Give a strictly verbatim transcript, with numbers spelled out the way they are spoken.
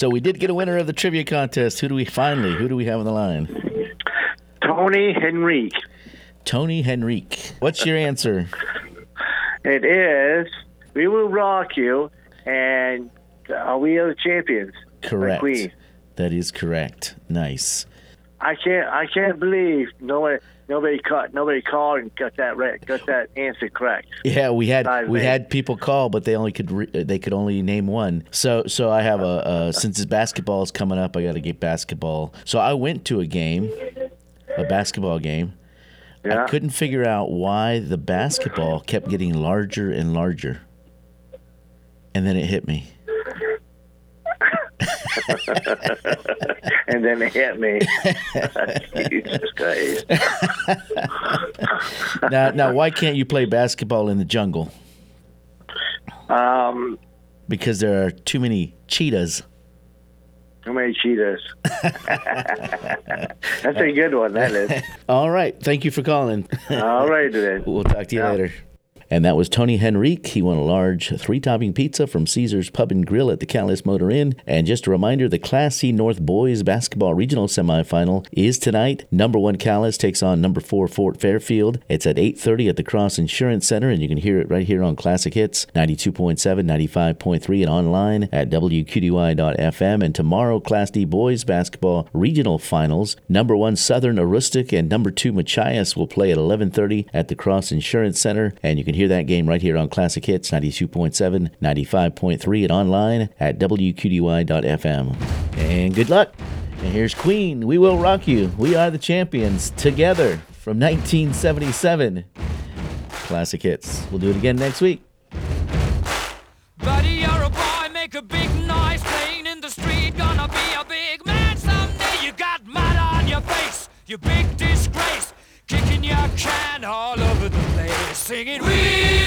So we did get a winner of the trivia contest. Who do we finally, who do we have on the line? Tony Henrique. Tony Henrique. What's your answer? It is We Will Rock You and uh, We Are the Champions. Correct. Queen. That is correct. Nice. I can't I can't believe nobody nobody caught nobody called and got that right, got that answer correct. Yeah, we had Besides we me. had people call, but they only could re- they could only name one. So so I have a, a since this basketball is coming up, I got to get basketball. So I went to a game, a basketball game. Yeah. I couldn't figure out why the basketball kept getting larger and larger, and then it hit me. And then it hit me. Jesus Christ. Now now why can't you play basketball in the jungle? Um, Because there are too many cheetahs. Too many cheetahs. That's a good one, that is. All right. Thank you for calling. All right, then. We'll talk to you Yeah. later. And that was Tony Henrique. He won a large three-topping pizza from Caesar's Pub and Grill at the Catalyst Motor Inn. And just a reminder, the Class C North Boys Basketball Regional Semifinal is tonight. Number one Calais takes on number four Fort Fairfield. It's at eight thirty at the Cross Insurance Center, and you can hear it right here on Classic Hits, ninety-two point seven, ninety-five point three, and online at W Q D Y dot F M. And tomorrow, Class D Boys Basketball Regional Finals. Number one Southern Aroostook and number two Machias will play at eleven thirty at the Cross Insurance Center, and you can hear that game right here on Classic Hits, ninety-two point seven, ninety-five point three, and online at W Q D Y dot F M. And good luck. And here's Queen, We Will Rock You. We Are the Champions, together from nineteen seventy-seven. Classic Hits. We'll do it again next week. Buddy, you're a boy, make a big noise, playing in the street, gonna be a big man someday. You got mud on your face, you big disgrace, kicking your can all over the place, singing, we